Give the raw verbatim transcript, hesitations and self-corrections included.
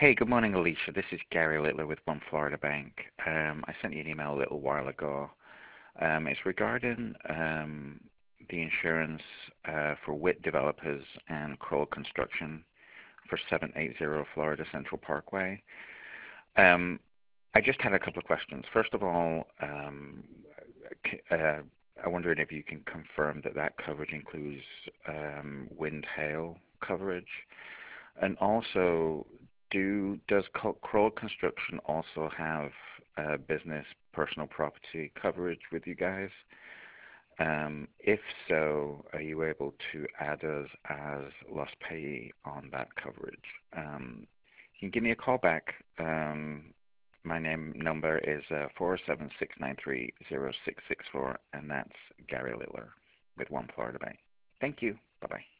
Hey, good morning, Alicia. This is Gary Littler with One Florida Bank. Um, I sent you an email a little while ago. Um, it's regarding um, the insurance uh, for W I T developers and Kroll Construction for seven eighty Florida Central Parkway. Um, I just had a couple of questions. First of all, um, c- uh, I wondered if you can confirm that that coverage includes um, wind hail coverage. And also, do does Co- Kroll Construction also have uh, business personal property coverage with you guys? Um, if so, are you able to add us as loss payee on that coverage? Um, you can give me a call back. Um, my name number is uh, four seven six nine three zero six six four, and that's Gary Littler with One Florida Bank. Thank you. Bye-bye.